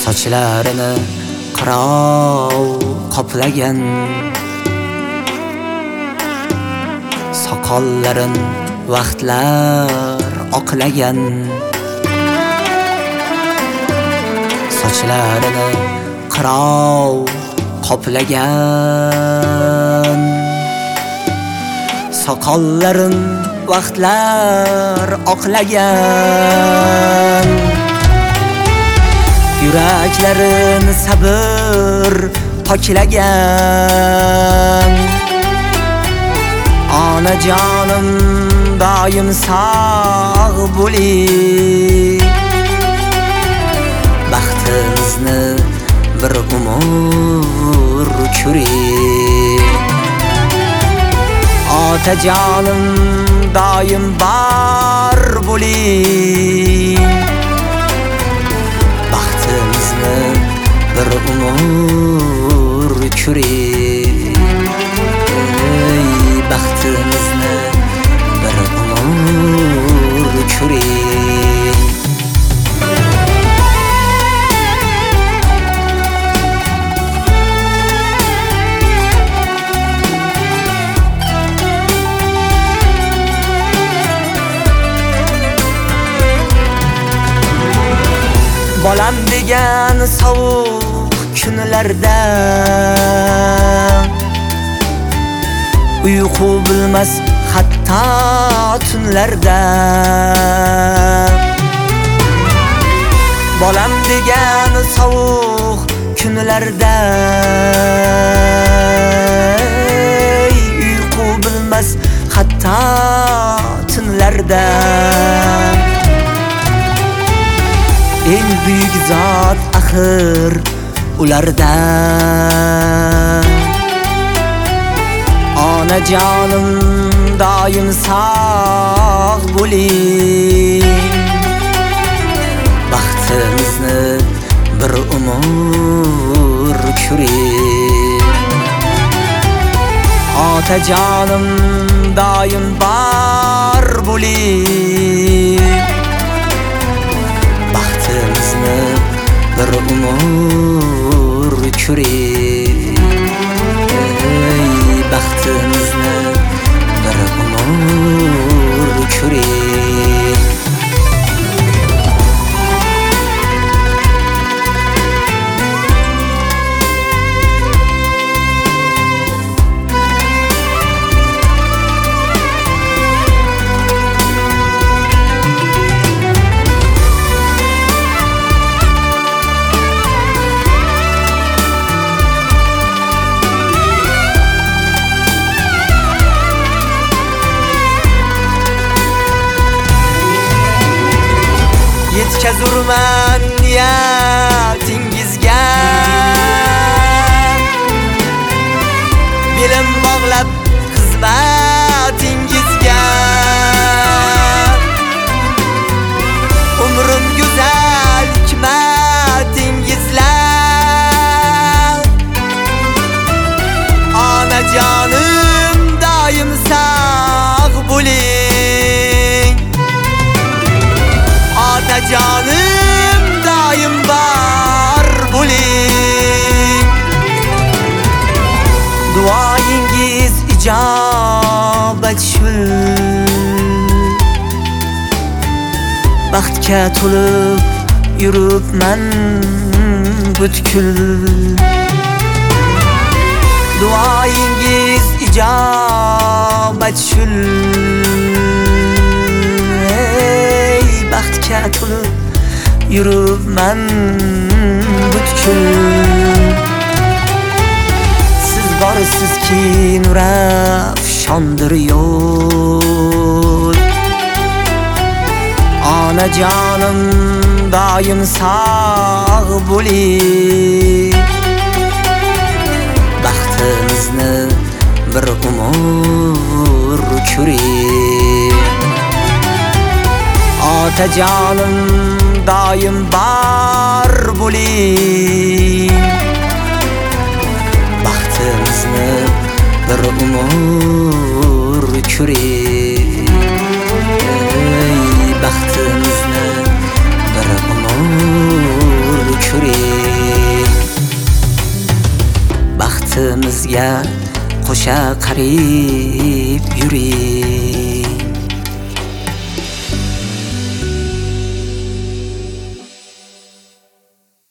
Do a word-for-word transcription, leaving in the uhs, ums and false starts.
Sochlarini qirov qoplagan, soqollarin vaqtlar oqlagan. Sochlarini qirov qoplagan, soqollarin vaqtlar oqlagan. Yuraklarini sabr poklagan. Onajonim doim sog' bo'ling, baxtimizni bir umr ko'ring. Otajonim doim bar bo'ling, baxtimizni bir umr ko'ring. Ey, baxtimizni bir umr ko'ring. Bolam degan sovuq kunlarda uyqu bilmas hatto tunlarda. Bolam degan sovuq kunlarda uyqu bilmas hatto tunlarda. Eng buyuk zot axir ularda. Onajonim doim sog' bo'ling, baxtimizni bir umr ko'ring. Otajonim doim bar bo'ling, baxtimizni bir umr ko'ring. Ey, baxtimizni bir umr ko'ring. Yetkazurman niyatingizga, belim bog'lab xizmatingizga. Umrim go'zal hikmatingizlar. Onajonim doim sog' bo'ling, otajonim doim bar bo'ling. Duoyingiz ijobat shul, baxtga to'lib yuribman butkul. Duoyingiz ijobat shul, baxtga to'lib yuribman butkul. Siz borsizki nurafshondir yo'l. Onajonim doim sog' bo'ling, baxtimizni bir umr ko'ring. Otajonim doim bar bo'ling, baxtimizni bir umr ko'ring. Ey, baxtimizni bir umr ko'ring. bizga qo'sha qarib yuring.